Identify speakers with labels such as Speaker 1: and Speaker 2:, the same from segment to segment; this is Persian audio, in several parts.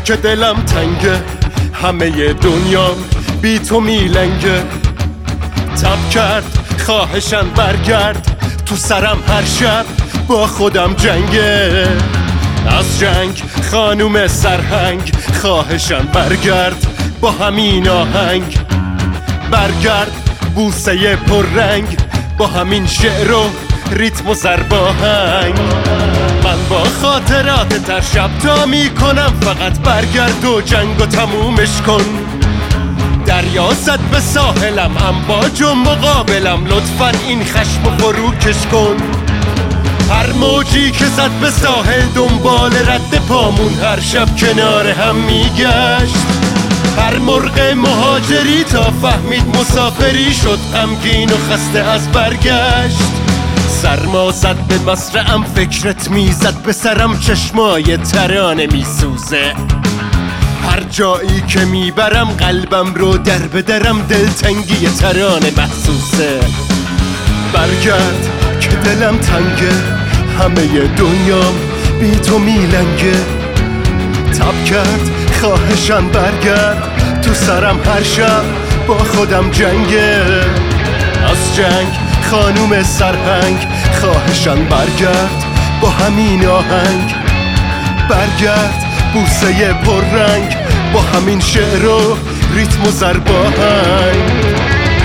Speaker 1: که دلم تنگه، همه دنیام بی تو میلنگه. تب کرد خواهشن برگرد، تو سرم هر شب با خودم جنگه. از جنگ خانوم سرهنگ، خواهشن برگرد با همین آهنگ. برگرد بوسه پررنگ، با همین شعر و ریتم و ضرباهنگ. من با خاطرات تر شب تا میکنم، فقط برگرد و جنگو تمومش کن. دریا زد به ساحلم، امواج و مقابلم، لطفاً این خشم و فروکش کن. هر موجی که زد به ساحل دنبال رد پامون، هر شب کنار هم میگشت. هر مرغ مهاجری تا فهمید مسافری، شد غمگین و خسته از برگشت. سرما زد به مصرعم، فکرت میزد به سرم، چشمای ترانه میسوزه. هر جایی که میبرم قلبم رو در بدرم، دلتنگی ترانه محسوسه. برگرد که دلم تنگه، همه دنیام بی تو میلنگه. تب کرد خواهشن برگرد، تو سرم هر شب با خودم جنگه. از جنگ خانوم سرهنگ، خواهشن برگرد با همین آهنگ. برگرد بوسه پررنگ، با همین شعر و ریتم و ضرباهنگ.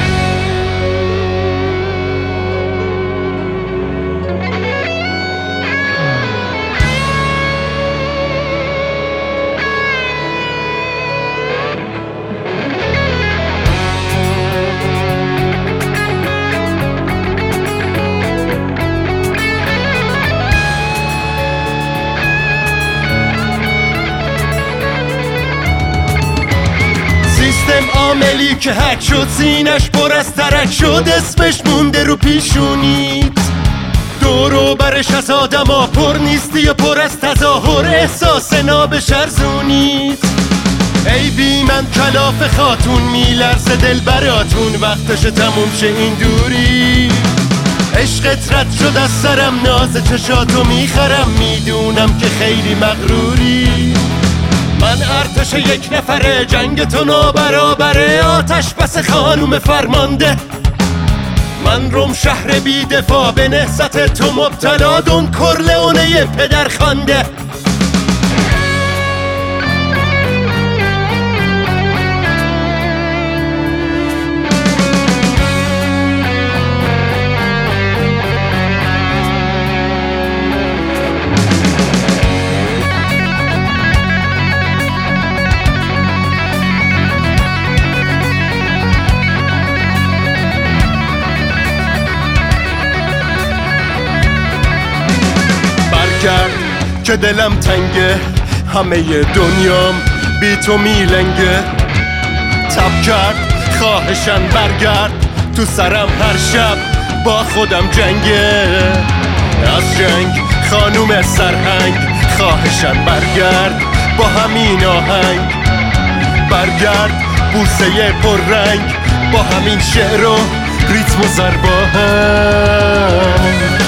Speaker 1: عاملی که حک شد، سینش پر از ترک شد، اسمش مونده رو پیشونیت. دور و برش از آدما پر نیستی و پر از تظاهر، احساس نابش ارزونیت. ای بی من کلاف خاتون، میلرزه دل براتون، وقتش تموم شه این دوری. عشقت رد شد از سرم، ناز چشاتو میخرم، میدونم که خیلی مغروری. من ارتش یک نفره، جنگ تو نابرابره، آتش بس خانوم فرمانده. من روم شهر بی دفاع، به نهضت تو مبتلا، دون کرلئونه پدر خوانده. کرد که دلم تنگه، همه دنیام بی تو میلنگه. تب کرد خواهشن برگرد، تو سرم هر شب با خودم جنگه. از جنگ خانوم سرهنگ، خواهشن برگرد با همین آهنگ. برگرد بوسه پررنگ، با همین شعر و ریتم و ضرباهنگ.